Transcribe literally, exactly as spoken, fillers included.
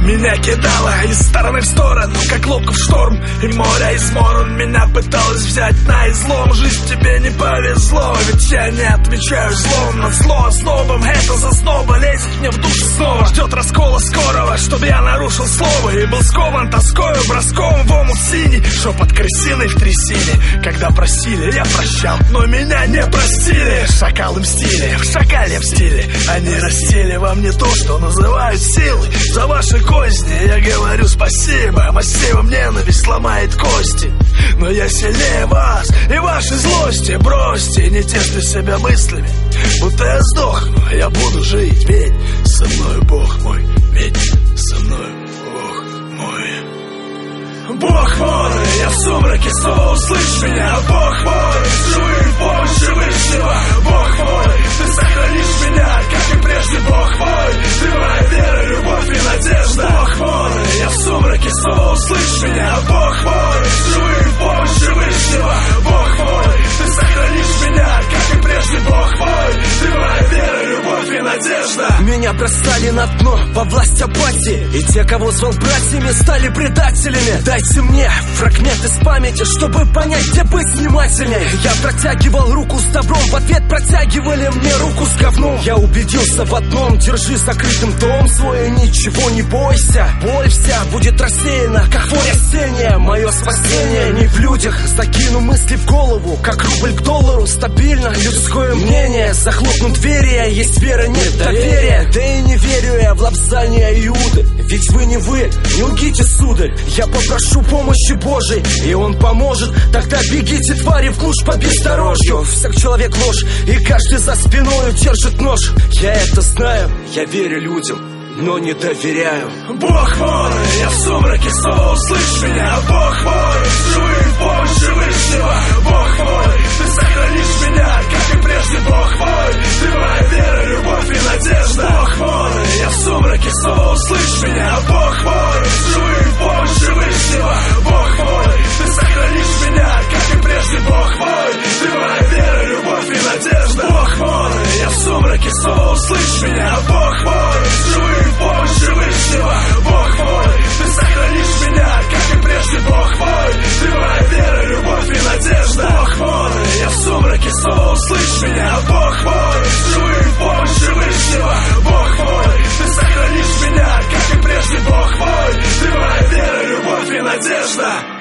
Меня кидало из стороны в сторону, как лодку в шторм, и море изморон. Меня пыталось взять на излом. Жизнь тебе не повезло, ведь я не отвечаю злом на зло ознобом. Это зазноба лезет мне в душу снова. Ждет раскола скорого, чтобы я нарушил слово и был скован тоскою, броском в омут синий. Шепот крысиной в трясине. Когда просили, я прощал, но меня не простили. Шакалы мстили, в шакале стиле. Они растили во мне то, что называют силой. За ваши козни я говорю спасибо. Массивом ненависть сломает кости, но я сильнее вас и вашей злости. Бросьте, не тешьте себя мыслями, будто я сдохну. Я буду жить, ведь со мной Бог мой, ведь со мной Бог мой. Бог мой, я в сумраке, снова услышь меня. Бог мой, живи в помощь Всевышнего. Бог мой, ты сохранишь меня, как и прежде. Бог мой, ты моя вера, любовь и надежда. Бог мой, я в сумраке, снова услышь меня. Бог мой, живи в помощь Всевышнего. Бог мой, ты сохранишь меня, как и прежде. Бог мой, ты моя вера, любовь и надежда. Меня бросали на дно во власть апатии, и те, кого звал братьями, стали предателями. Дайте мне фрагмент из памяти, чтобы понять, где быть внимательней. Я протягивал руку с добром, в ответ протягивали мне руку с говном. Я убедился в одном: держи закрытым дом свой и ничего не бойся. Боль вся будет рассеяна, как воля осенняя. Мое спасение не в людях, закину мысли в голову, как рубль к доллару. Стабильно людское мнение, захлопнут двери, а есть вера, нет доверия. Да и не верю я в лапзание Иуды, ведь вы не вы, не лгите, сударь. Я попрошу помощи Божией, и Он поможет. Тогда бегите, твари, в глушь по бездорожью. Всяк человек ложь, и каждый за спиною держит нож. Я это знаю, я верю людям, но не доверяю. Бог мой, я в сумраке, снова услышь меня. Бог мой, живи в помощь Всевышнего. Бог мой, ты сохранишь меня, как и прежде. Бог мой, ты моя вера, любовь и надежда. Бог мой, я в сумраке, снова услышь меня. Бог мой, живи в помощь Всевышнего. Бог мой, ты сохранишь меня, как и прежде. Бог мой, ты моя вера, любовь и надежда. Бог мой, я в сумраке, снова услышь меня. Бог мой, живи в помощь Всевышнего. Бог мой, ты сохранишь меня, как и прежде. Бог мой, ты моя вера, любовь и надежда. Бог мой, я в сумраке, снова услышь меня. Бог мой, живи в помощь Всевышнего. Бог мой, ты сохранишь меня, как и прежде. Бог мой, ты моя вера, любовь и надежда.